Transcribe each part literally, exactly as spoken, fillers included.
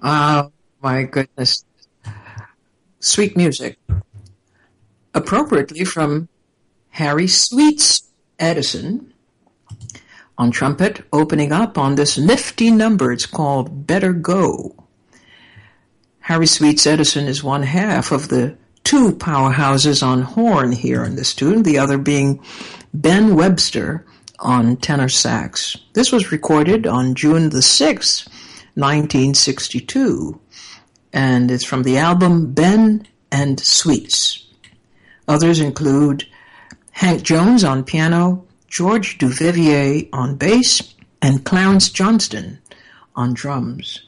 Oh, my goodness. Sweet music. Appropriately from Harry Sweets Edison on trumpet, opening up on this nifty number. It's called Better Go. Harry Sweets Edison is one half of the two powerhouses on horn here in this tune, the other being Ben Webster on tenor sax. This was recorded on June the sixth, nineteen sixty-two, and it's from the album Ben and Sweets. Others include Hank Jones on piano, George Duvivier on bass, and Clarence Johnston on drums.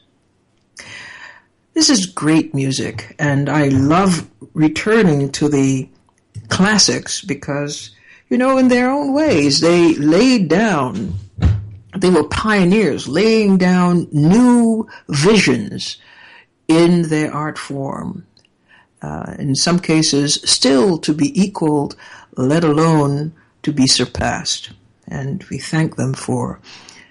This is great music, and I love returning to the classics because, you know, in their own ways, they laid down, they were pioneers, laying down new visions in their art form. Uh, in some cases, still to be equaled, let alone to be surpassed. And we thank them for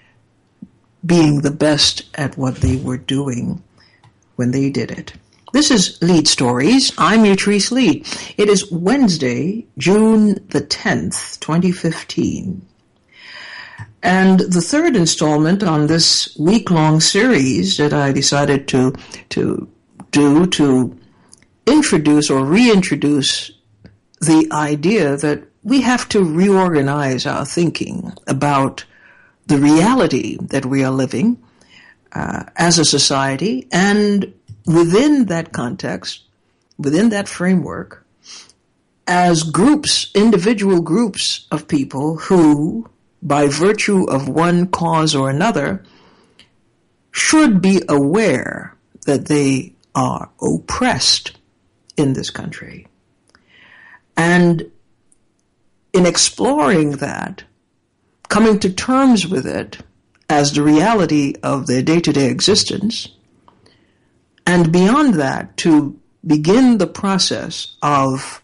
being the best at what they were doing when they did it. This is Lead Stories. I'm Utrice Lead. It is Wednesday, June the tenth, twenty fifteen. And the third installment on this week-long series that I decided to to do to introduce or reintroduce the idea that we have to reorganize our thinking about the reality that we are living uh, as a society, and within that context, within that framework, as groups, individual groups of people who, by virtue of one cause or another, should be aware that they are oppressed in this country. And in exploring that, coming to terms with it as the reality of their day-to-day existence, and beyond that, to begin the process of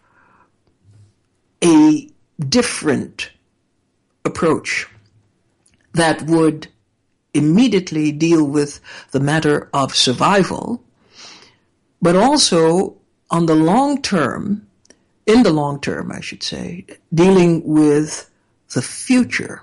a different approach that would immediately deal with the matter of survival, but also on the long term, in the long term, I should say, dealing with the future.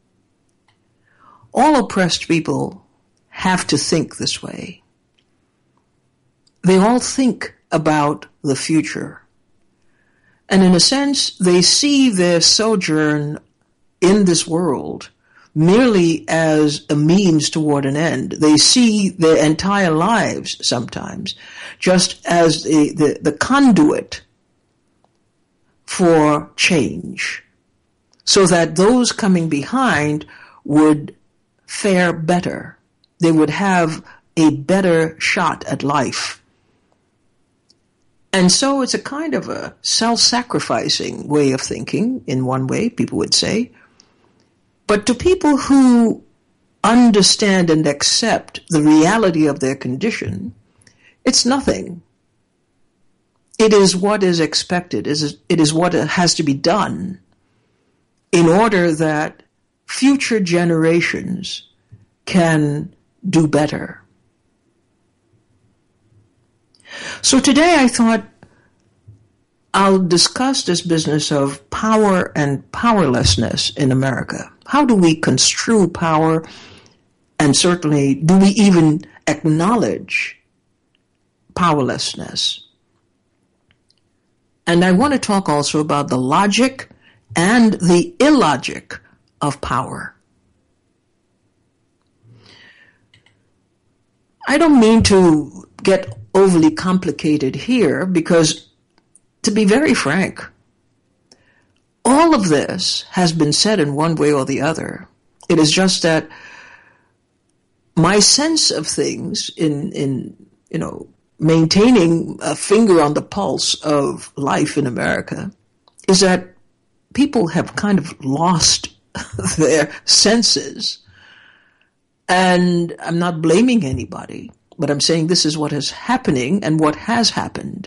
All oppressed people have to think this way. They all think about the future. And in a sense, they see their sojourn in this world merely as a means toward an end. They see their entire lives sometimes just as the, the, the conduit for change, so that those coming behind would fare better. They would have a better shot at life. And so it's a kind of a self-sacrificing way of thinking, in one way, people would say. But to people who understand and accept the reality of their condition, it's nothing. It is what is expected. It is what has to be done in order that future generations can do better. So today I thought I'll discuss this business of power and powerlessness in America. How do we construe power, and certainly do we even acknowledge powerlessness? And I want to talk also about the logic and the illogic of power. I don't mean to get overly complicated here because, to be very frank, all of this has been said in one way or the other. It is just that my sense of things in, in, you know, maintaining a finger on the pulse of life in America is that people have kind of lost their senses. And I'm not blaming anybody, but I'm saying this is what is happening and what has happened.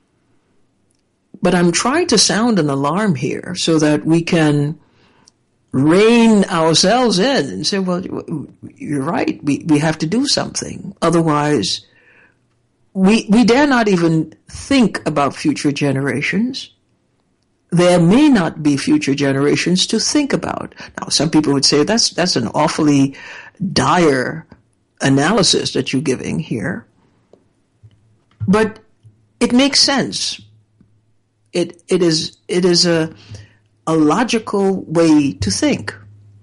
But I'm trying to sound an alarm here so that we can rein ourselves in and say, well, you're right, we, we have to do something. Otherwise, we, we dare not even think about future generations. There may not be future generations to think about. Now, some people would say that's, that's an awfully dire analysis that you're giving here. But it makes sense. It, it is, it is a, a logical way to think.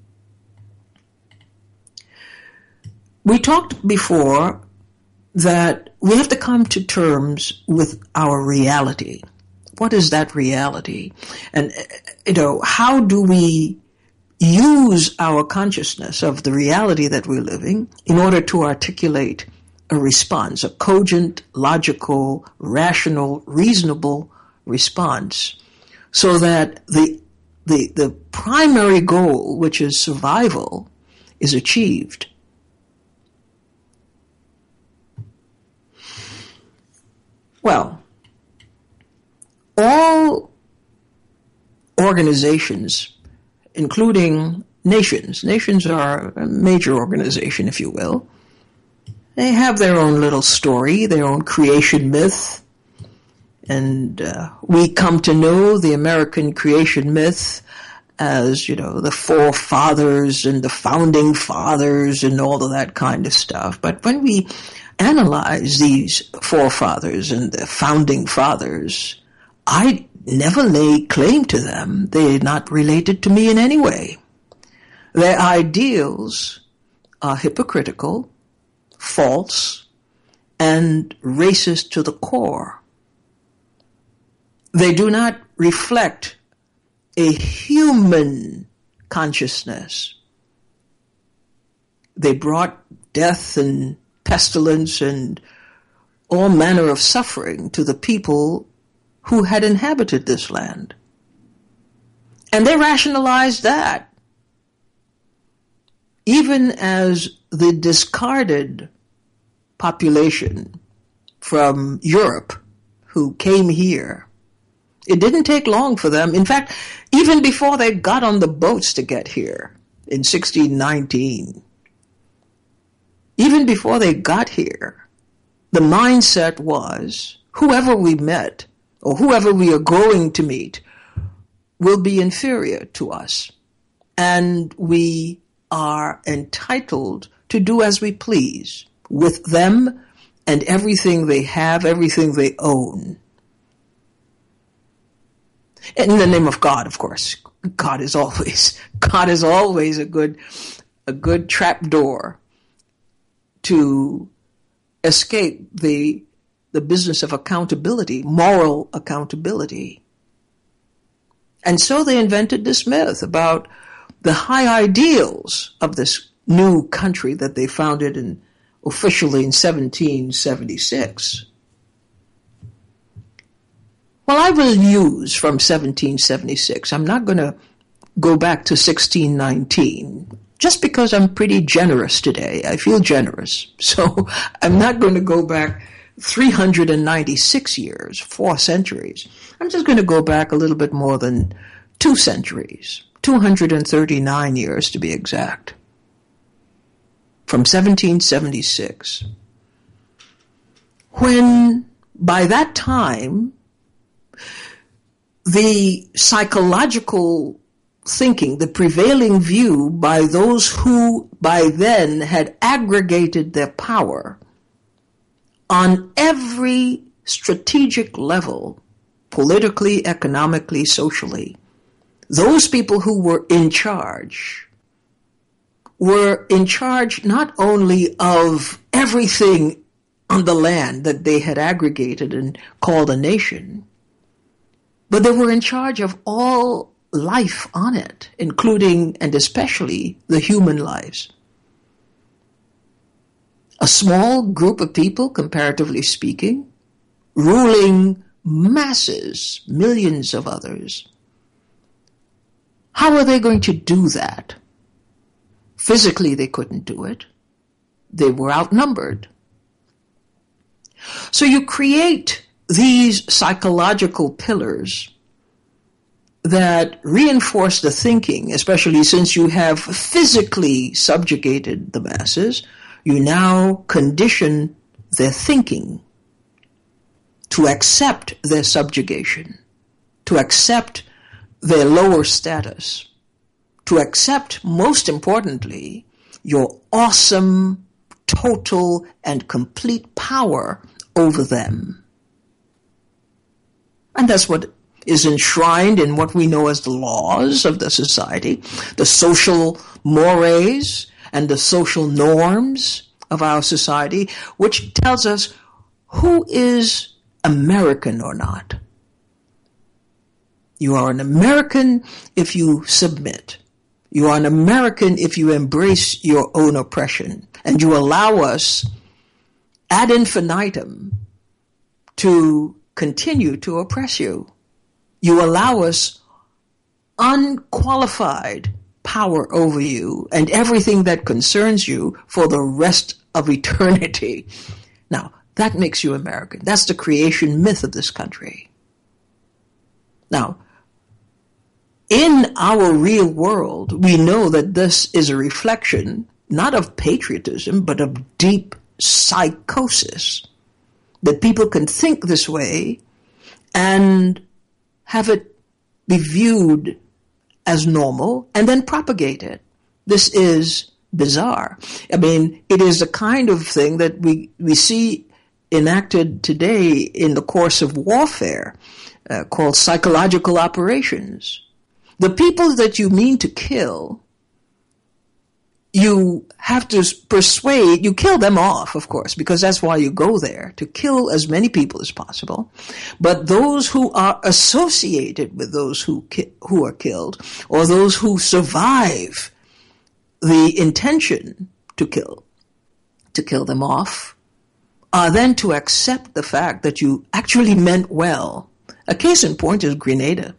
We talked before that we have to come to terms with our reality. What is that reality? And, you know, how do we use our consciousness of the reality that we're living in order to articulate a response, a cogent, logical, rational, reasonable response, so that the the the primary goal, which is survival, is achieved. Well, all organizations, including nations, nations are a major organization, if you will, they have their own little story, their own creation myth, and uh, we come to know the American creation myth as, you know, the forefathers and the founding fathers and all of that kind of stuff. But when we analyze these forefathers and the founding fathers, I never lay claim to them. They're not related to me in any way. Their ideals are hypocritical, false, and racist to the core. They do not reflect a human consciousness. They brought death and pestilence and all manner of suffering to the people who had inhabited this land. And they rationalized that. Even as the discarded population from Europe who came here, it didn't take long for them. In fact, even before they got on the boats to get here in sixteen nineteen, even before they got here, the mindset was whoever we met or whoever we are going to meet will be inferior to us, and we are entitled to do as we please with them and everything they have, everything they own. In the name of God, of course. God is always, God is always a good, a good trapdoor to escape the, the business of accountability, moral accountability. And so they invented this myth about the high ideals of this new country that they founded in, officially in seventeen seventy-six. Well, I will use from seventeen seventy-six. I'm not going to go back to sixteen nineteen, just because I'm pretty generous today. I feel generous. So I'm not going to go back three hundred ninety-six years, four centuries. I'm just going to go back a little bit more than two centuries, two hundred thirty-nine years to be exact, from seventeen seventy-six, when by that time the psychological thinking, the prevailing view by those who by then had aggregated their power on every strategic level, politically, economically, socially, those people who were in charge were in charge not only of everything on the land that they had aggregated and called a nation, but they were in charge of all life on it, including and especially the human lives. A small group of people, comparatively speaking, ruling masses, millions of others. How are they going to do that? Physically, they couldn't do it. They were outnumbered. So you create these psychological pillars that reinforce the thinking, especially since you have physically subjugated the masses, you now condition their thinking to accept their subjugation, to accept their lower status, to accept, most importantly, your awesome, total, and complete power over them. And that's what is enshrined in what we know as the laws of the society, the social mores and the social norms of our society, which tells us who is American or not. You are an American if you submit. You are an American if you embrace your own oppression and you allow us ad infinitum to continue to oppress you. You allow us unqualified power over you and everything that concerns you for the rest of eternity. Now, that makes you American. That's the creation myth of this country. Now, in our real world, we know that this is a reflection not of patriotism, but of deep psychosis. That people can think this way and have it be viewed as normal and then propagate it. This is bizarre. I mean, it is the kind of thing that we, we see enacted today in the course of warfare, uh, called psychological operations. The people that you mean to kill, you have to persuade, you kill them off, of course, because that's why you go there, to kill as many people as possible. But those who are associated with those who ki- who are killed, or those who survive the intention to kill, to kill them off, are then to accept the fact that you actually meant well. A case in point is Grenada.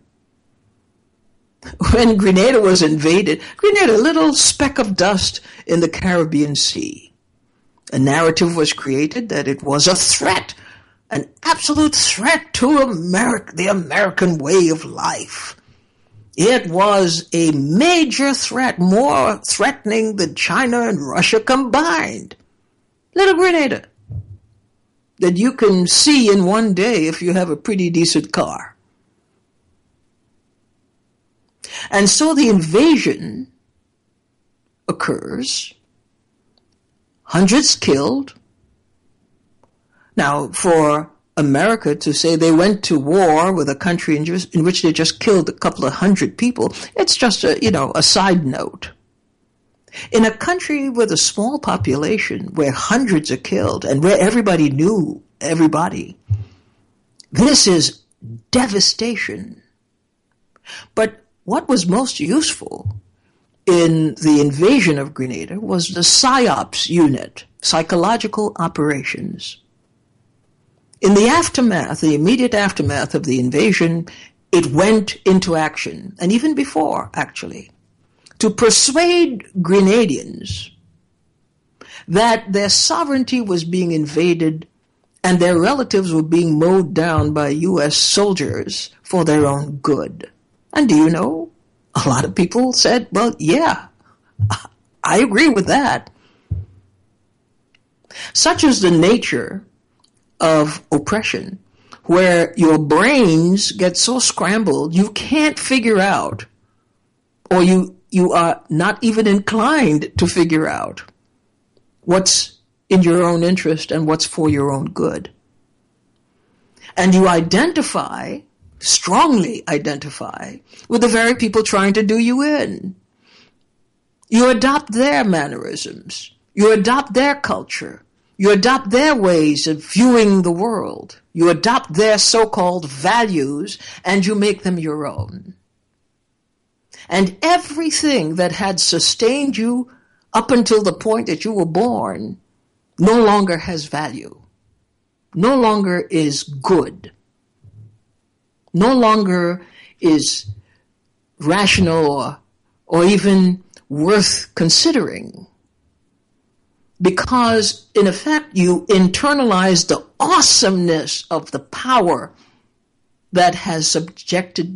When Grenada was invaded, Grenada, a little speck of dust in the Caribbean Sea. A narrative was created that it was a threat, an absolute threat to America, the American way of life. It was a major threat, more threatening than China and Russia combined. Little Grenada, that you can see in one day if you have a pretty decent car. And so the invasion occurs, hundreds killed. Now, for America to say they went to war with a country in, just, in which they just killed a couple of hundred people, it's just a, you know, a side note. In a country with a small population where hundreds are killed and where everybody knew everybody, this is devastation. But what was most useful in the invasion of Grenada was the PSYOPs unit, psychological operations. In the aftermath, the immediate aftermath of the invasion, it went into action, and even before, actually, to persuade Grenadians that their sovereignty was being invaded and their relatives were being mowed down by U S soldiers for their own good. And do you know, a lot of people said, well, yeah, I agree with that. Such is the nature of oppression, where your brains get so scrambled you can't figure out, or you, you are not even inclined to figure out what's in your own interest and what's for your own good. And you identify strongly identify with the very people trying to do you in. You adopt their mannerisms. You adopt their culture. You adopt their ways of viewing the world. You adopt their so-called values and you make them your own. And everything that had sustained you up until the point that you were born no longer has value, no longer is good, no longer is rational or, or even worth considering. Because, in effect, you internalize the awesomeness of the power that has subjected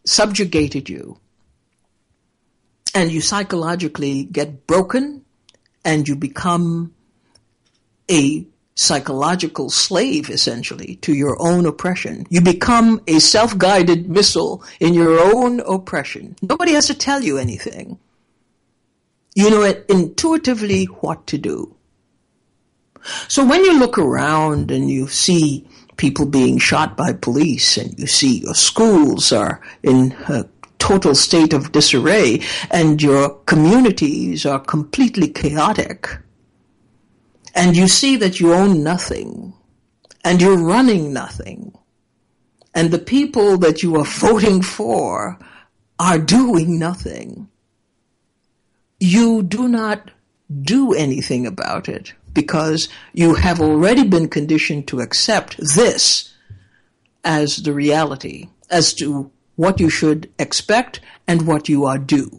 subjugated you, and you psychologically get broken, and you become a psychological slave, essentially, to your own oppression. You become a self-guided missile in your own oppression. Nobody has to tell you anything. You know it intuitively what to do. So when you look around and you see people being shot by police, and you see your schools are in a total state of disarray, and your communities are completely chaotic, and you see that you own nothing, and you're running nothing, and the people that you are voting for are doing nothing, you do not do anything about it, because you have already been conditioned to accept this as the reality, as to what you should expect and what you are due.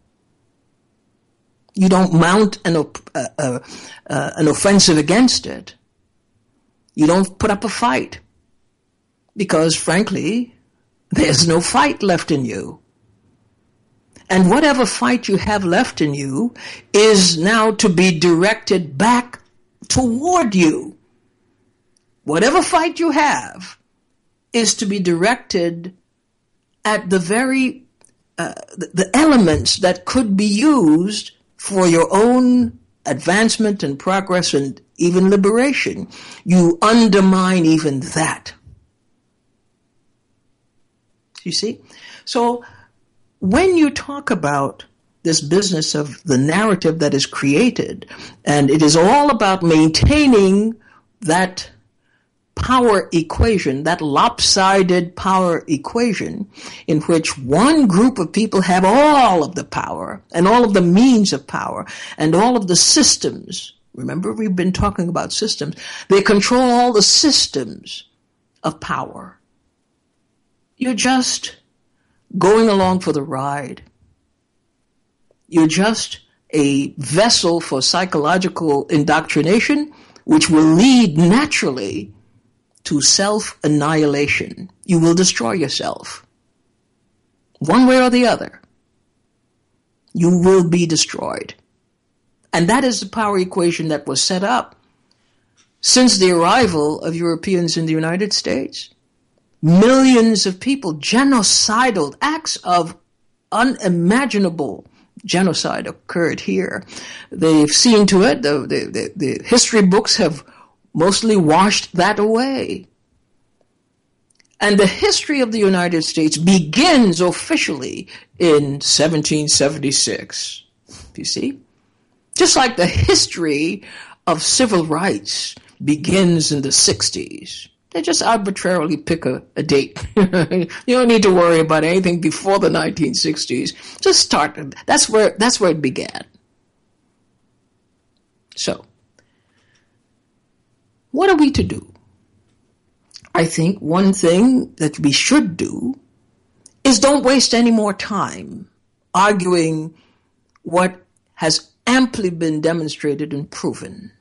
You don't mount an, uh, uh, uh, an offensive against it. You don't put up a fight, because frankly, there's no fight left in you. And whatever fight you have left in you is now to be directed back toward you. Whatever fight you have is to be directed at the very, uh, the elements that could be used for your own advancement and progress and even liberation. You undermine even that. You see? So when you talk about this business of the narrative that is created, and it is all about maintaining that power equation, that lopsided power equation, in which one group of people have all of the power and all of the means of power and all of the systems. Remember, we've been talking about systems. They control all the systems of power. You're just going along for the ride. You're just a vessel for psychological indoctrination, which will lead naturally to self-annihilation. You will destroy yourself. One way or the other. You will be destroyed. And that is the power equation that was set up since the arrival of Europeans in the United States. Millions of people, genocidal acts of unimaginable genocide occurred here. They've seen to it, the, the, the, the history books have mostly washed that away. And the history of the United States begins officially in seventeen seventy-six. You see? Just like the history of civil rights begins in the sixties. They just arbitrarily pick a, a date. You don't need to worry about anything before the nineteen sixties. Just start. That's where, that's where it began. So, what are we to do? I think one thing that we should do is don't waste any more time arguing what has amply been demonstrated and proven.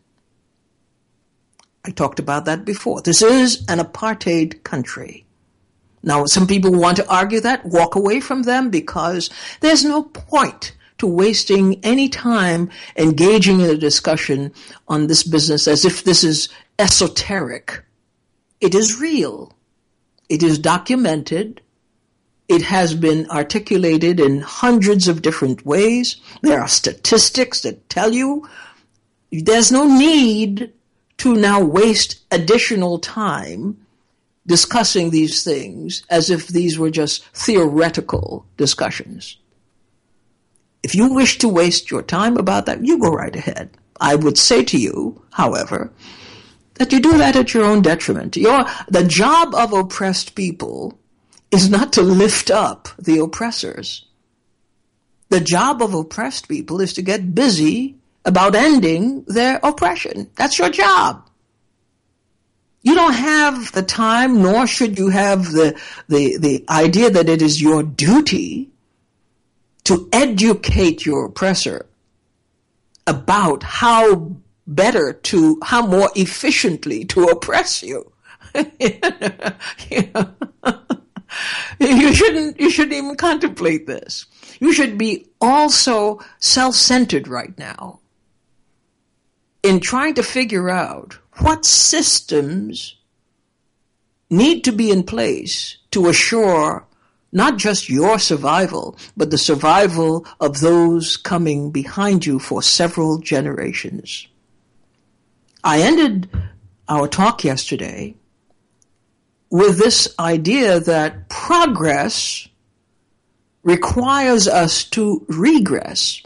I talked about that before. This is an apartheid country. Now, some people want to argue that, walk away from them, because there's no point to wasting any time engaging in a discussion on this business as if this is esoteric. It is real. It is documented. It has been articulated in hundreds of different ways. There are statistics that tell you there's no need to now waste additional time discussing these things as if these were just theoretical discussions. If you wish to waste your time about that, you go right ahead. I would say to you, however, that you do that at your own detriment. Your, the job of oppressed people is not to lift up the oppressors. The job of oppressed people is to get busy about ending their oppression. That's your job. You don't have the time, nor should you have the, the, the idea that it is your duty to educate your oppressor about how better to, how more efficiently to oppress you. You know? You shouldn't, you shouldn't even contemplate this. You should be also self-centered right now in trying to figure out what systems need to be in place to assure not just your survival, but the survival of those coming behind you for several generations. I ended our talk yesterday with this idea that progress requires us to regress.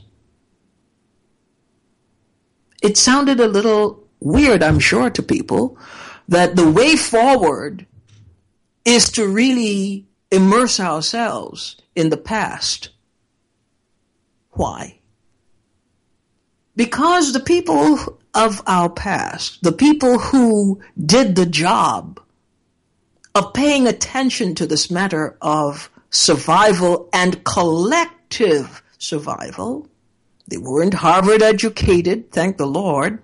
It sounded a little weird, I'm sure, to people, that the way forward is to really immerse ourselves in the past. Why? Because the people of our past, the people who did the job of paying attention to this matter of survival and collective survival, they weren't Harvard educated, thank the Lord,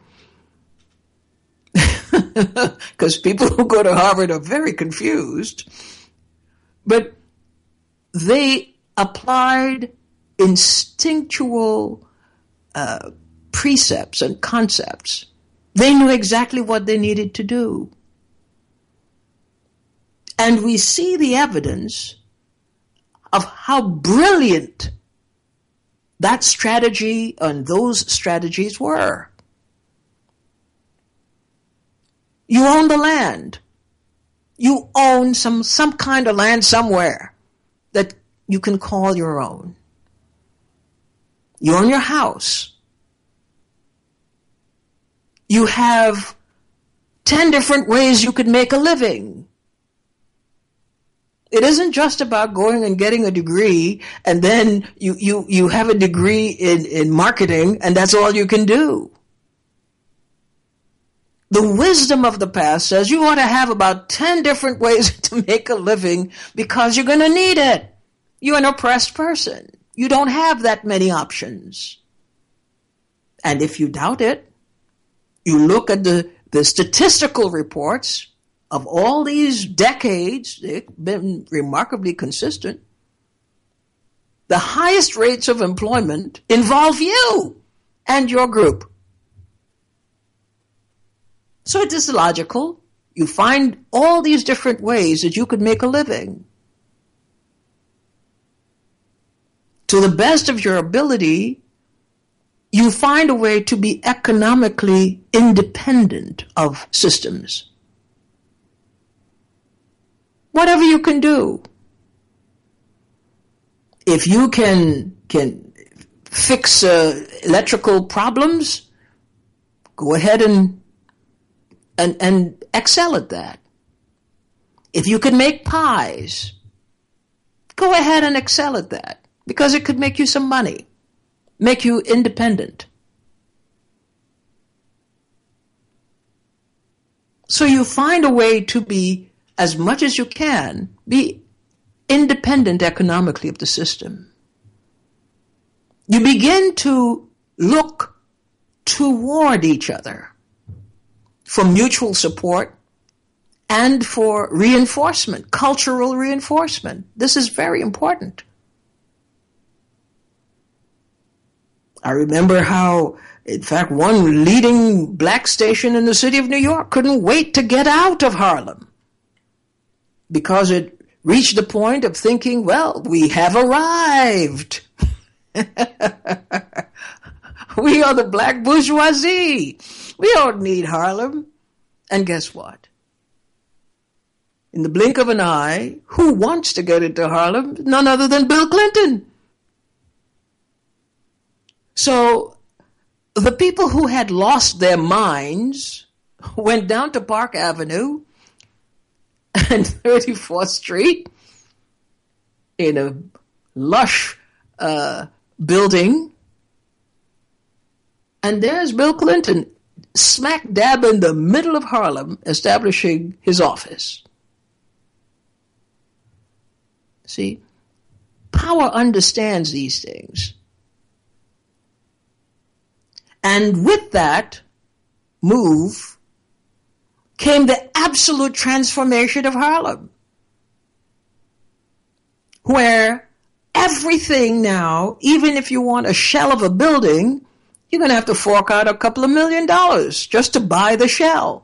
because people who go to Harvard are very confused. But they applied instinctual uh, precepts and concepts. They knew exactly what they needed to do. And we see the evidence of how brilliant that strategy and those strategies were. You own the land. You own some, some kind of land somewhere that you can call your own. You own your house. You have ten different ways you could make a living. It isn't just about going and getting a degree and then you, you, you have a degree in, in marketing and that's all you can do. The wisdom of the past says you ought to have about ten different ways to make a living because you're going to need it. You're an oppressed person. You don't have that many options. And if you doubt it, you look at the, the statistical reports of all these decades. They've been remarkably consistent. The highest rates of employment involve you and your group. So it is logical. You find all these different ways that you could make a living. To the best of your ability, you find a way to be economically independent of systems. Whatever you can do. If you can, can fix uh, electrical problems, go ahead and And, and excel at that. If you can make pies, go ahead and excel at that because it could make you some money, make you independent. So you find a way to be, as much as you can, be independent economically of the system. You begin to look toward each other for mutual support and for reinforcement, cultural reinforcement. This is very important. I remember how, in fact, one leading black station in the city of New York couldn't wait to get out of Harlem because it reached the point of thinking, well, we have arrived. We are the black bourgeoisie. We don't need Harlem. And guess what? In the blink of an eye, who wants to get into Harlem? None other than Bill Clinton. So the people who had lost their minds went down to Park Avenue and thirty-fourth Street in a lush uh, building. And there's Bill Clinton, smack dab in the middle of Harlem, establishing his office. See, power understands these things. And with that move came the absolute transformation of Harlem. where everything now, even if you want a shell of a building, you're going to have to fork out a couple of million dollars just to buy the shell.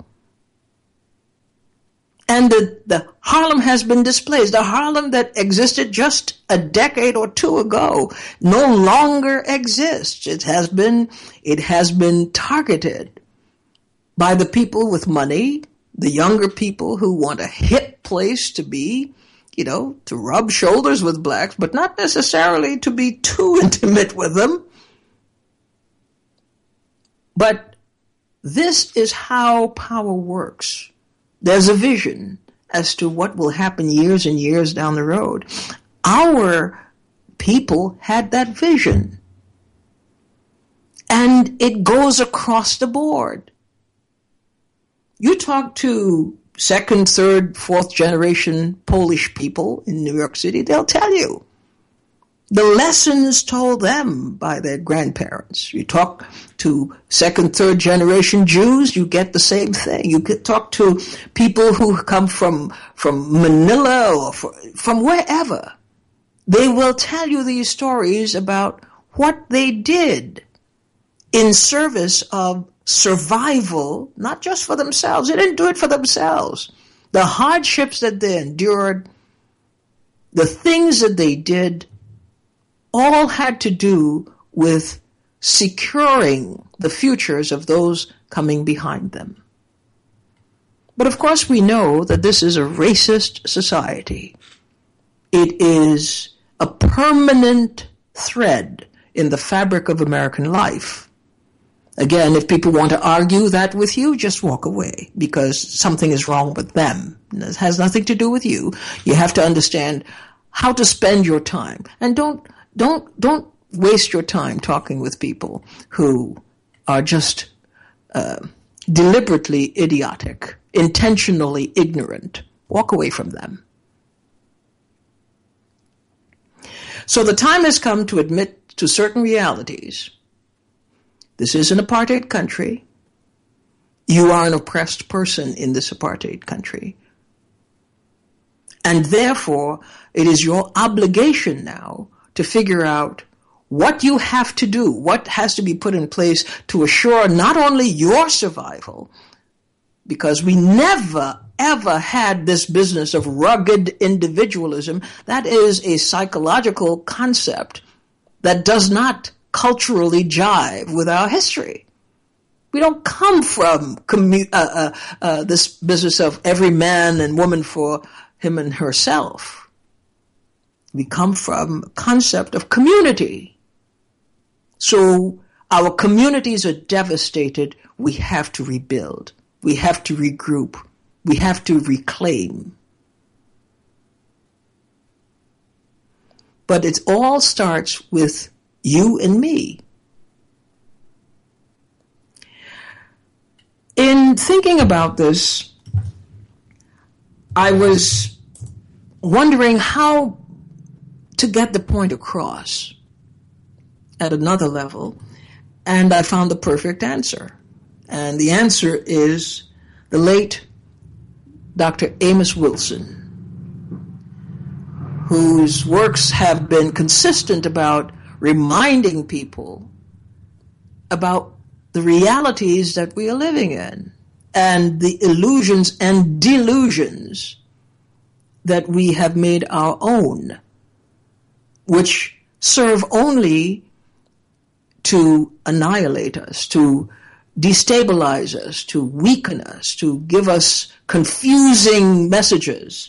And the, the Harlem has been displaced. The Harlem that existed just a decade or two ago no longer exists. It has been, it has been targeted by the people with money, the younger people who want a hip place to be, you know, to rub shoulders with blacks, but not necessarily to be too intimate with them. But this is how power works. There's a vision as to what will happen years and years down the road. Our people had that vision. And it goes across the board. You talk to second, third, fourth generation Polish people in New York City, they'll tell you the lessons told them by their grandparents. You talk to second, third generation Jews, you get the same thing. You could talk to people who come from, from Manila or from wherever. They will tell you these stories about what they did in service of survival, not just for themselves. They didn't do it for themselves. The hardships that they endured, the things that they did, all had to do with securing the futures of those coming behind them. But of course we know that this is a racist society. It is a permanent thread in the fabric of American life. Again, if people want to argue that with you, just walk away, because something is wrong with them. It has nothing to do with you. You have to understand how to spend your time. And don't Don't, don't waste your time talking with people who are just uh, deliberately idiotic, intentionally ignorant. Walk away from them. So the time has come to admit to certain realities. This is an apartheid country. You are an oppressed person in this apartheid country. And therefore, it is your obligation now to figure out what you have to do, what has to be put in place to assure not only your survival, because we never, ever had this business of rugged individualism. That is a psychological concept that does not culturally jive with our history. We don't come from commu- uh, uh, uh, this business of every man and woman for him and herself. We come from a concept of community. So our communities are devastated. We have to rebuild. We have to regroup. We have to reclaim. But it all starts with you and me. In thinking about this, I was wondering how to get the point across at another level, and I found the perfect answer. And the answer is the late Doctor Amos Wilson, whose works have been consistent about reminding people about the realities that we are living in and the illusions and delusions that we have made our own, which serve only to annihilate us, to destabilize us, to weaken us, to give us confusing messages.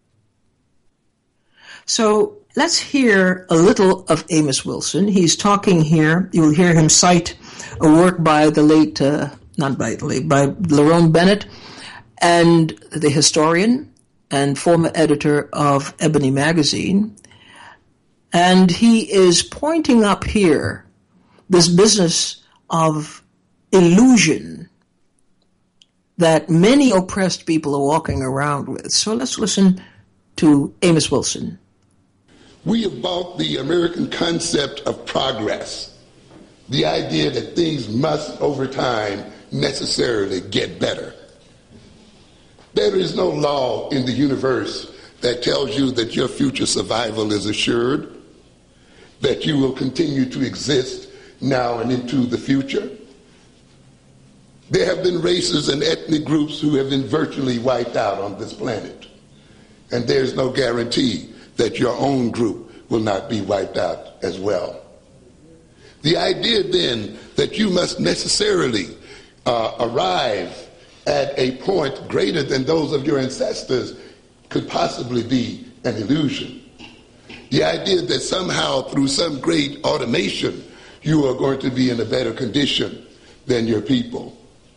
So let's hear a little of Amos Wilson. He's talking here. You'll hear him cite a work by the late, uh, not by the late, by Lerone Bennett, and the historian and former editor of Ebony Magazine. And he is pointing up here this business of illusion that many oppressed people are walking around with. So let's listen to Amos Wilson. We have bought the American concept of progress, the idea that things must, over time, necessarily get better. There is no law in the universe that tells you that your future survival is assured, that you will continue to exist now and into the future. There have been races and ethnic groups who have been virtually wiped out on this planet, and there's no guarantee that your own group will not be wiped out as well. The idea then that you must necessarily uh, arrive at a point greater than those of your ancestors could possibly be an illusion. The idea that somehow through some great automation you are going to be in a better condition than your people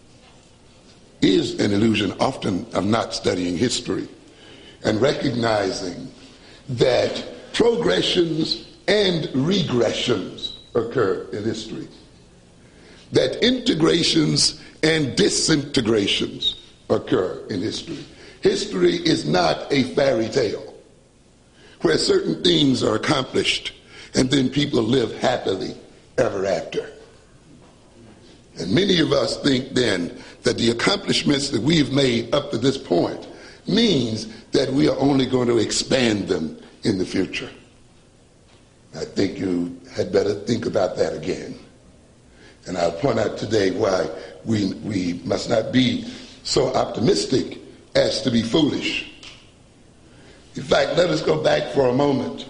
is an illusion often of not studying history and recognizing that progressions and regressions occur in history, that integrations and disintegrations occur in history. History is not a fairy tale where certain things are accomplished and then people live happily ever after. And many of us think then that the accomplishments that we've made up to this point means that we are only going to expand them in the future. I think you had better think about that again. And I'll point out today why we, we must not be so optimistic as to be foolish. In fact, let us go back for a moment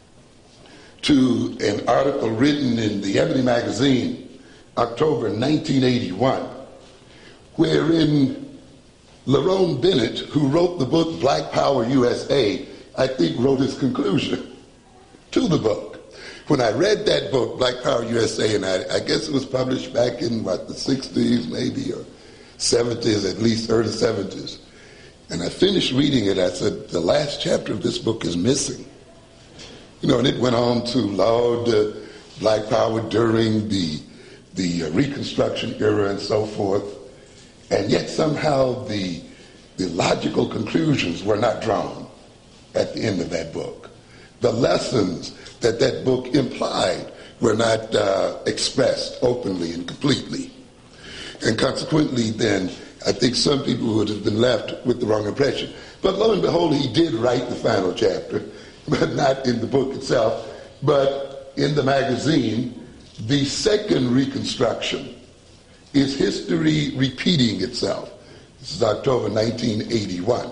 to an article written in the Ebony magazine, October nineteen eighty-one, wherein Lerone Bennett, who wrote the book Black Power U S A, I think wrote his conclusion to the book. When I read that book, Black Power U S A, and I, I guess it was published back in, what, the sixties maybe, or seventies, at least early seventies. And I finished reading it, I said, the last chapter of this book is missing. You know, and it went on to laud uh, Black Power during the, the uh, Reconstruction era and so forth. And yet somehow the, the logical conclusions were not drawn at the end of that book. The lessons that that book implied were not uh, expressed openly and completely. And consequently, then, I think some people would have been left with the wrong impression. But lo and behold, he did write the final chapter, but not in the book itself, but in the magazine. The second reconstruction is history repeating itself. This is October nineteen eighty-one.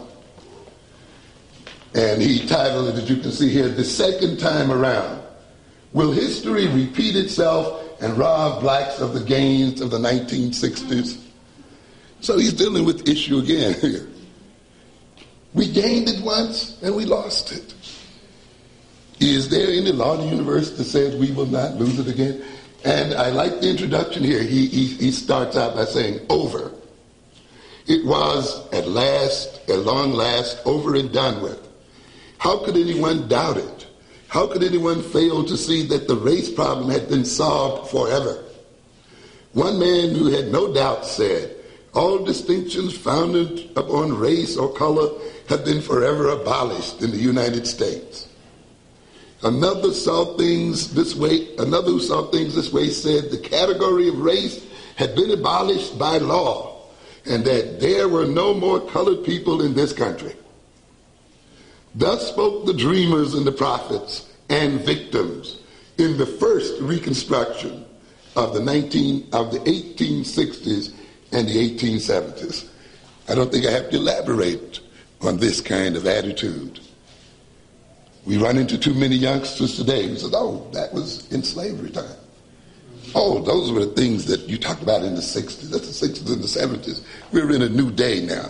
And he titled it, as you can see here, The Second Time Around. Will history repeat itself and rob blacks of the gains of the nineteen sixties? So he's dealing with the issue again here. We gained it once and we lost it. Is there any law in the universe that says we will not lose it again? And I like the introduction here. He, he, he starts out by saying, over. It was at last, at long last, over and done with. How could anyone doubt it? How could anyone fail to see that the race problem had been solved forever? One man who had no doubt said, all distinctions founded upon race or color have been forever abolished in the United States. Another saw things this way, another who saw things this way said the category of race had been abolished by law and that there were no more colored people in this country. Thus spoke the dreamers and the prophets and victims in the first reconstruction of the nineteen of the eighteen sixties and the eighteen seventies. I don't think I have to elaborate on this kind of attitude. We run into too many youngsters today who say, oh, that was in slavery time. Oh, those were the things that you talked about in the sixties. That's the sixties and the seventies. We're in a new day now.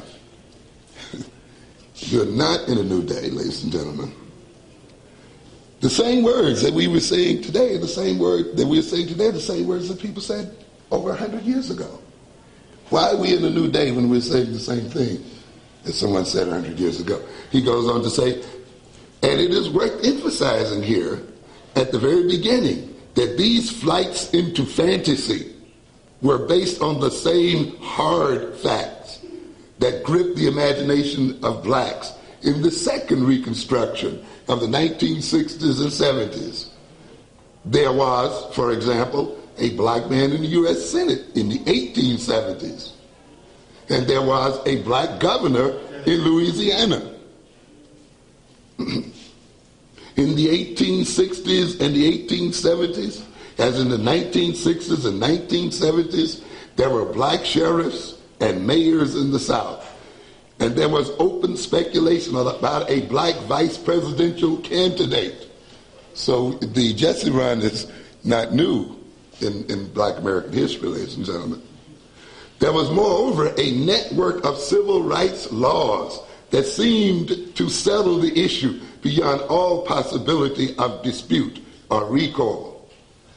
You're not in a new day, ladies and gentlemen. The same words that we were saying today, the same word that we're saying today, the same words that people said over a hundred years ago. Why are we in a new day when we're saying the same thing as someone said a hundred years ago? He goes on to say, and it is worth emphasizing here at the very beginning that these flights into fantasy were based on the same hard facts that gripped the imagination of blacks in the second reconstruction of the nineteen sixties and seventies. There was, for example, a black man in the U S Senate in the eighteen seventies. And there was a black governor in Louisiana. In the eighteen sixties and the eighteen seventies, as in the nineteen sixties and nineteen seventies, there were black sheriffs and mayors in the South. And there was open speculation about a black vice presidential candidate. So the Jesse run is not new in, in black American history, ladies and gentlemen. There was, moreover, a network of civil rights laws that seemed to settle the issue beyond all possibility of dispute or recall.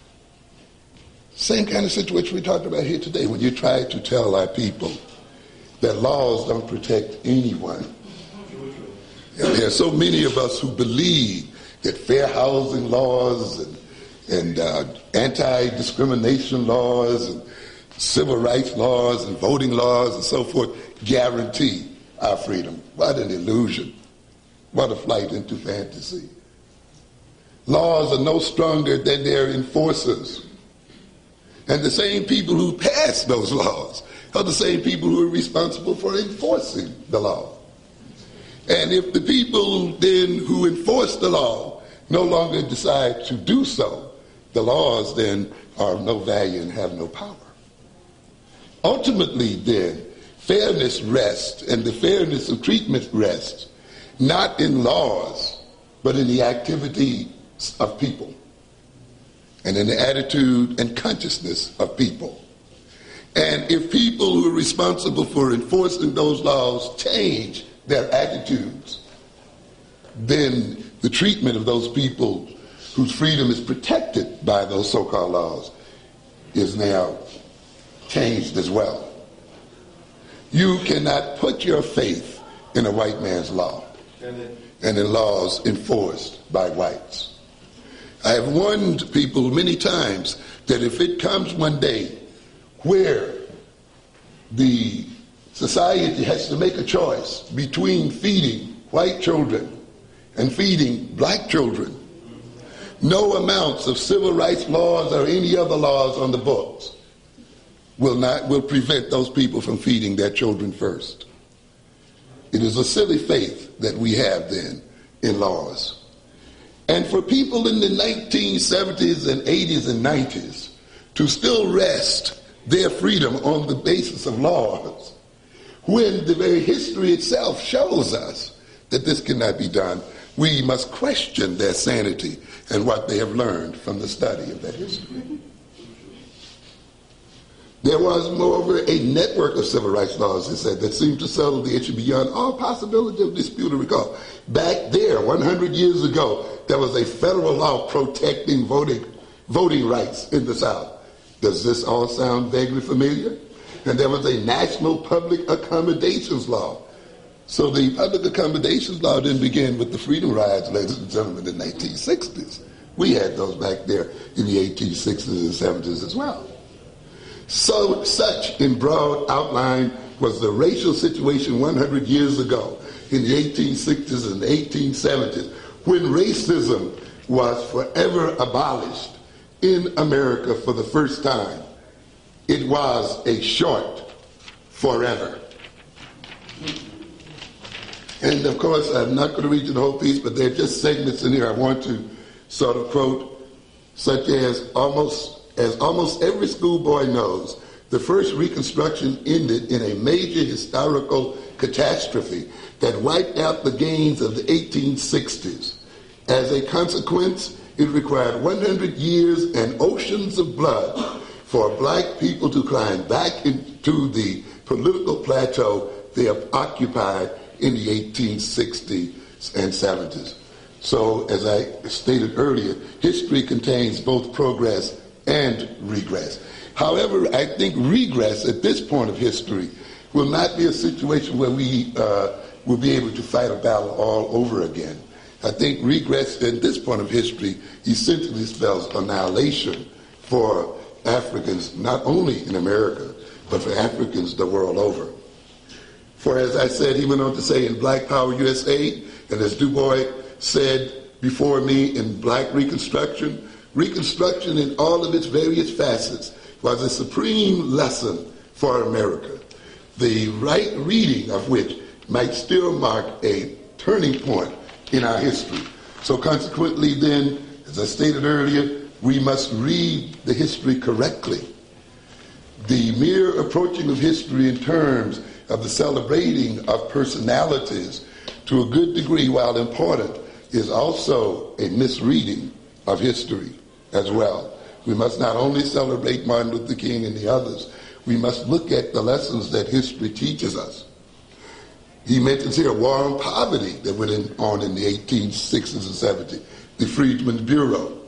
Same kind of situation we talked about here today when you try to tell our people that laws don't protect anyone. And there are so many of us who believe that fair housing laws and, and uh, anti-discrimination laws and civil rights laws and voting laws and so forth guarantee our freedom. What an illusion. What a flight into fantasy. Laws are no stronger than their enforcers. And the same people who pass those laws are the same people who are responsible for enforcing the law. And if the people then who enforce the law no longer decide to do so, the laws then are of no value and have no power. Ultimately then, fairness rests, and the fairness of treatment rests, not in laws, but in the activity of people, and in the attitude and consciousness of people. And if people who are responsible for enforcing those laws change their attitudes, then the treatment of those people whose freedom is protected by those so-called laws is now changed as well. You cannot put your faith in a white man's law and in laws enforced by whites. I have warned people many times that if it comes one day where the society has to make a choice between feeding white children and feeding black children, no amounts of civil rights laws or any other laws on the books will not will prevent those people from feeding their children first. It is a silly faith that we have then in laws. And for people in the nineteen seventies and eighties and nineties to still rest their freedom on the basis of laws, when the very history itself shows us that this cannot be done, we must question their sanity and what they have learned from the study of that history. There was, moreover, a network of civil rights laws, it said, that seemed to settle the issue beyond all possibility of dispute or recall. Back there, one hundred years ago, there was a federal law protecting voting, voting rights in the South. Does this all sound vaguely familiar? And there was a national public accommodations law. So the public accommodations law didn't begin with the freedom rides, ladies and gentlemen, in the nineteen sixties. We had those back there in the eighteen sixties and seventies as well. So such, in broad outline, was the racial situation one hundred years ago in the eighteen sixties and eighteen seventies, when racism was forever abolished in America for the first time. It was a short forever. And of course, I'm not going to read you the whole piece, but there are just segments in here I want to sort of quote, such as almost as almost every schoolboy knows, the first Reconstruction ended in a major historical catastrophe that wiped out the gains of the eighteen sixties. As a consequence, it required one hundred years and oceans of blood for black people to climb back into the political plateau they have occupied in the eighteen sixties and seventies. So, as I stated earlier, history contains both progress and regress. However, I think regress at this point of history will not be a situation where we uh, will be able to fight a battle all over again. I think regress at this point of history essentially spells annihilation for Africans, not only in America, but for Africans the world over. For as I said, he went on to say in Black Power U S A, and as Du Bois said before me in Black Reconstruction, Reconstruction in all of its various facets was a supreme lesson for America, the right reading of which might still mark a turning point in our history. So consequently then, as I stated earlier, we must read the history correctly. The mere approaching of history in terms of the celebrating of personalities, to a good degree, while important, is also a misreading of history as well. We must not only celebrate Martin Luther King and the others, we must look at the lessons that history teaches us. He mentions here a war on poverty that went in, on in the eighteen sixties and seventies, the Freedmen's Bureau,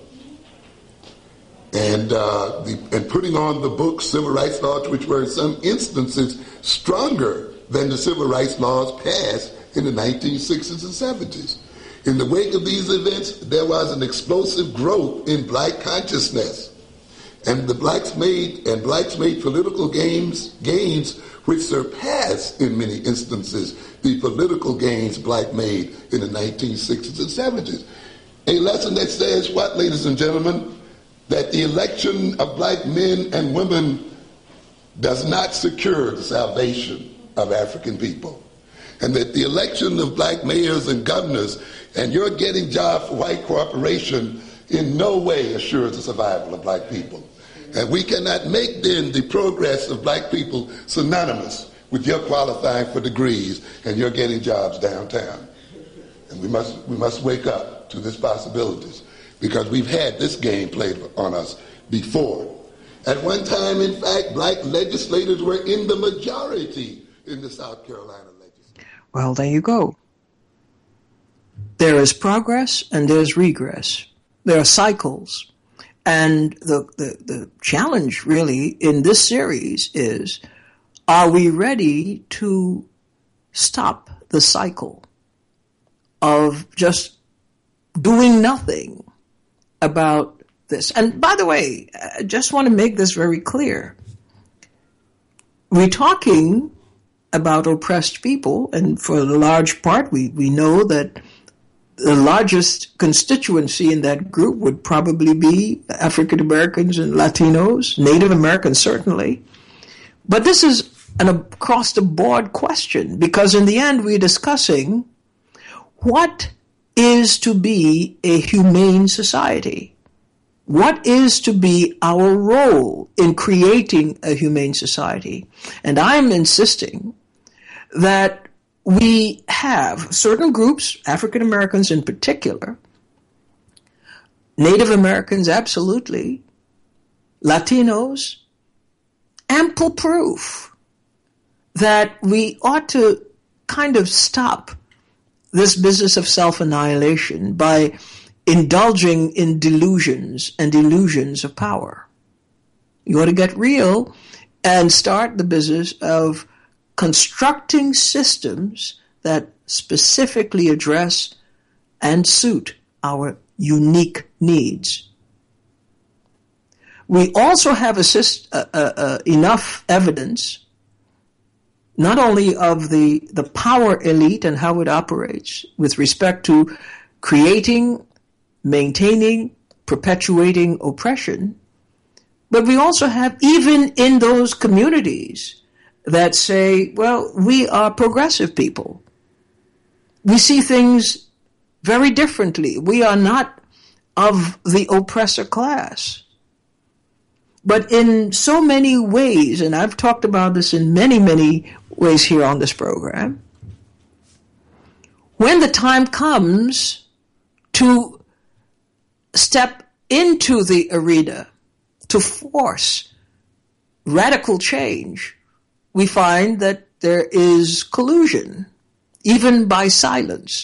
and uh, the, and putting on the books civil rights laws, which were in some instances stronger than the civil rights laws passed in the nineteen sixties and seventies. In the wake of these events, there was an explosive growth in black consciousness, and the blacks made and blacks made political gains gains which surpassed, in many instances, the political gains black made in the nineteen sixties and seventies. A lesson that says what, ladies and gentlemen? That the election of black men and women does not secure the salvation of African people. And that the election of black mayors and governors and your getting jobs for white corporation in no way assures the survival of black people. And we cannot make then the progress of black people synonymous with your qualifying for degrees and your getting jobs downtown. And we must we must wake up to these possibilities, because we've had this game played on us before. At one time, in fact, black legislators were in the majority in the South Carolina legislature. Well, there you go. There is progress and there's regress. There are cycles. And the, the, the challenge really in this series is, are we ready to stop the cycle of just doing nothing about this? And by the way, I just want to make this very clear. We're talking about oppressed people, and for the large part, we, we know that the largest constituency in that group would probably be African Americans and Latinos, Native Americans certainly. But this is an across-the-board question, because in the end we're discussing what is to be a humane society. What is to be our role in creating a humane society? And I'm insisting that we have certain groups, African Americans in particular, Native Americans absolutely, Latinos, ample proof that we ought to kind of stop this business of self-annihilation by indulging in delusions and illusions of power. You ought to get real and start the business of constructing systems that specifically address and suit our unique needs. We also have assist, uh, uh, uh, enough evidence not only of the, the power elite and how it operates with respect to creating, maintaining, perpetuating oppression, but we also have, even in those communities that say, well, we are progressive people. We see things very differently. We are not of the oppressor class. But in so many ways, and I've talked about this in many, many ways here on this program, when the time comes to step into the arena to force radical change, we find that there is collusion, even by silence.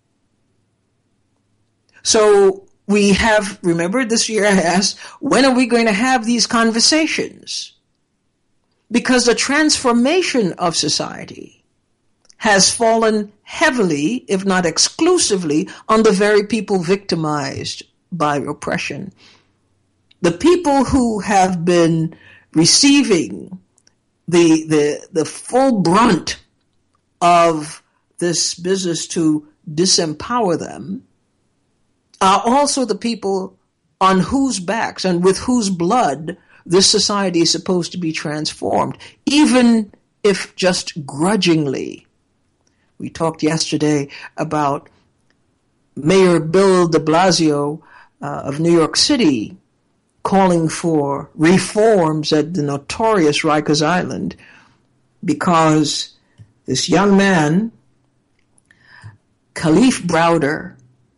So we have, remember this year I asked, when are we going to have these conversations? Because the transformation of society has fallen heavily, if not exclusively, on the very people victimized by oppression. The people who have been receiving the the the full brunt of this business to disempower them are also the people on whose backs and with whose blood this society is supposed to be transformed, even if just grudgingly. We talked yesterday about Mayor Bill de Blasio uh, of New York City calling for reforms at the notorious Rikers Island because this young man, Kalief Browder,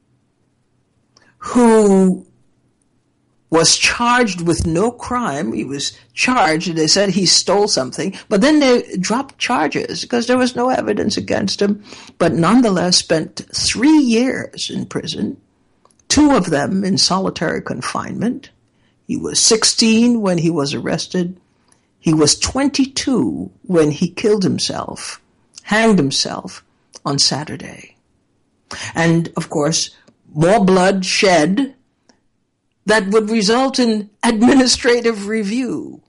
who was charged with no crime. He was charged. They said he stole something, but then they dropped charges because there was no evidence against him, but nonetheless spent three years in prison, two of them in solitary confinement. He was sixteen when he was arrested. He was twenty-two when he killed himself, hanged himself on Saturday. And, of course, more blood shed that would result in administrative review.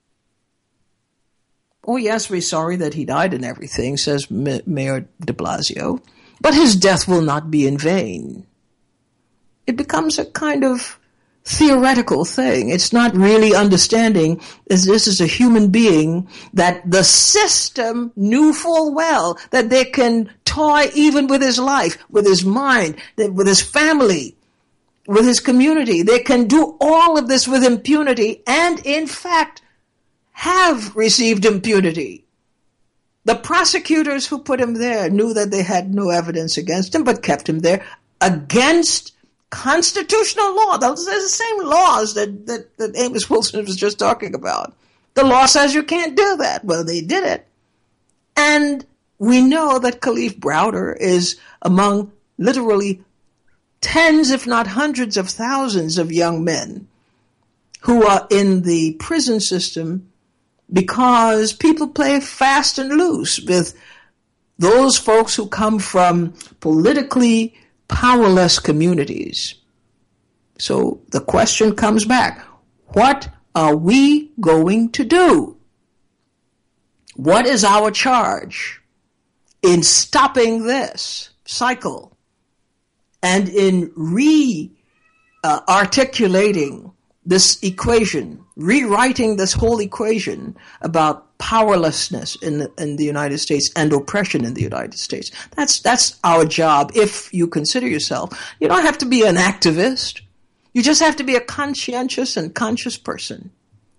Oh, yes, we're sorry that he died and everything, says Mayor de Blasio, but his death will not be in vain. It becomes a kind of theoretical thing. It's not really understanding as this is a human being that the system knew full well that they can toy even with his life, with his mind, with his family, with his community. They can do all of this with impunity and, in fact, have received impunity. The prosecutors who put him there knew that they had no evidence against him, but kept him there against constitutional law. Those are the same laws that, that, that Amos Wilson was just talking about. The law says you can't do that. Well, they did it. And we know that Kalief Browder is among literally tens, if not hundreds of thousands of young men who are in the prison system because people play fast and loose with those folks who come from politically powerless communities. So the question comes back, what are we going to do? What is our charge in stopping this cycle and in re-articulating uh, this equation, rewriting this whole equation about powerlessness in the, in the United States and oppression in the United States? That's, that's our job if you consider yourself. You don't have to be an activist. You just have to be a conscientious and conscious person.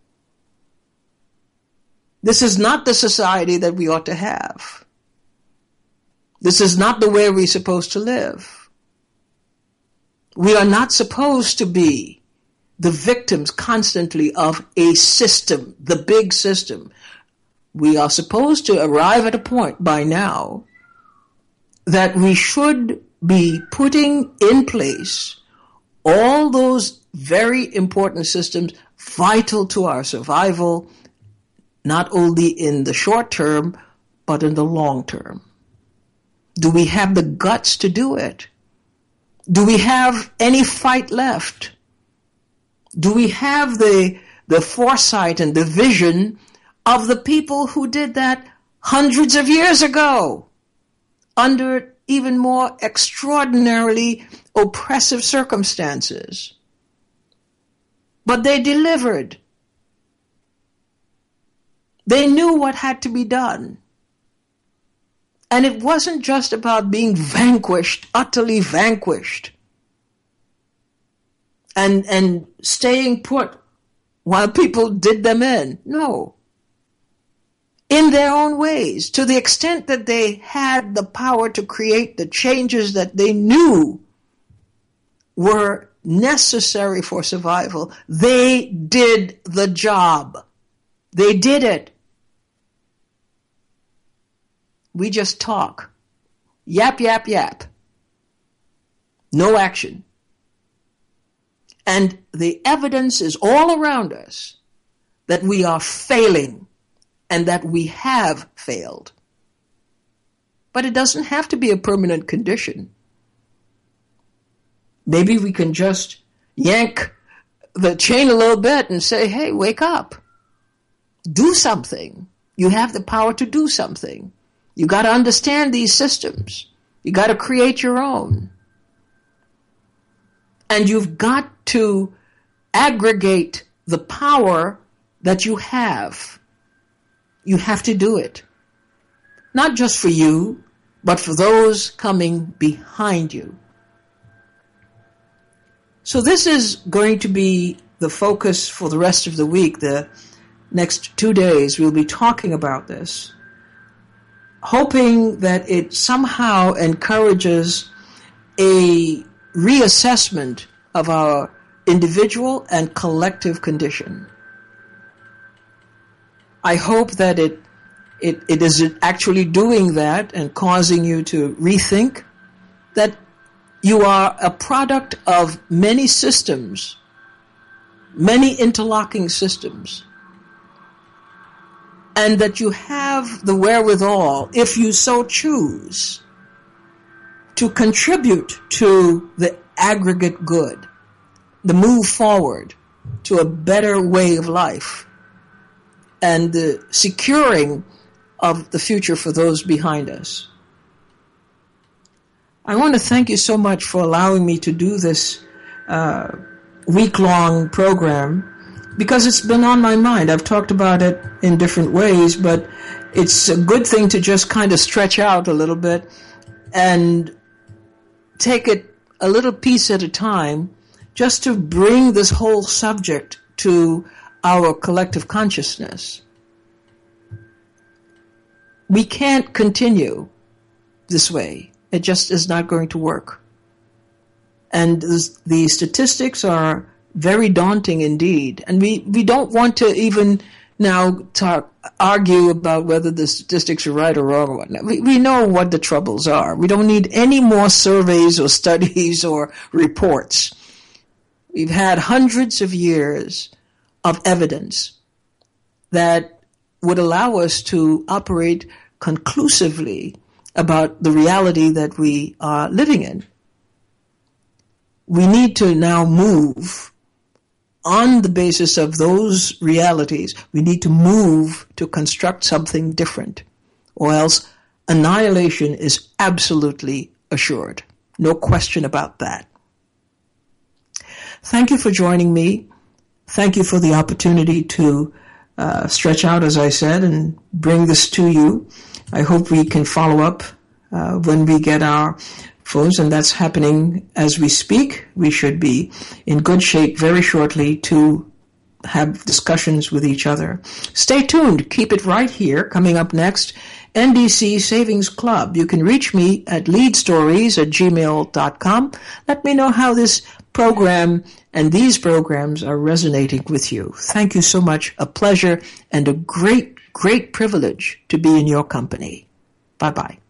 This is not the society that we ought to have. This is not the way we're supposed to live. We are not supposed to be the victims constantly of a system, the big system. We are supposed to arrive at a point by now that we should be putting in place all those very important systems vital to our survival, not only in the short term, but in the long term. Do we have the guts to do it? Do we have any fight left? Do we have the, the foresight and the vision of the people who did that hundreds of years ago under even more extraordinarily oppressive circumstances? But they delivered. They knew what had to be done. And it wasn't just about being vanquished, utterly vanquished, and, and staying put while people did them in. No. In their own ways, to the extent that they had the power to create the changes that they knew were necessary for survival, they did the job. They did it. We just talk. Yap, yap, yap. No action. And the evidence is all around us that we are failing and that we have failed. But it doesn't have to be a permanent condition. Maybe we can just yank the chain a little bit and say, hey, wake up. Do something. You have the power to do something. You got to understand these systems. You got to create your own. And you've got to aggregate the power that you have. You have to do it. Not just for you, but for those coming behind you. So this is going to be the focus for the rest of the week. The next two days we'll be talking about this, hoping that it somehow encourages a reassessment of our individual and collective condition. I hope that it, it, it is actually doing that and causing you to rethink that you are a product of many systems, many interlocking systems, and that you have the wherewithal, if you so choose, to contribute to the aggregate good, the move forward to a better way of life, and the securing of the future for those behind us. I want to thank you so much for allowing me to do this uh, week-long program, because it's been on my mind. I've talked about it in different ways, but it's a good thing to just kind of stretch out a little bit and take it a little piece at a time, just to bring this whole subject to our collective consciousness. We can't continue this way. It just is not going to work. And the statistics are very daunting indeed. And we, we don't want to even now talk, argue about whether the statistics are right or wrong or whatnot. We, we know what the troubles are. We don't need any more surveys or studies or reports. We've had hundreds of years of evidence that would allow us to operate conclusively about the reality that we are living in. We need to now move on the basis of those realities. We need to move to construct something different, or else annihilation is absolutely assured. No question about that. Thank you for joining me. Thank you for the opportunity to uh, stretch out, as I said, and bring this to you. I hope we can follow up uh, when we get our phones, and that's happening as we speak. We should be in good shape very shortly to have discussions with each other. Stay tuned. Keep it right here. Coming up next, N D C Savings Club. You can reach me at leadstories at gmail dot com. Let me know how this program and these programs are resonating with you. Thank you so much. A pleasure and a great, great privilege to be in your company. Bye-bye.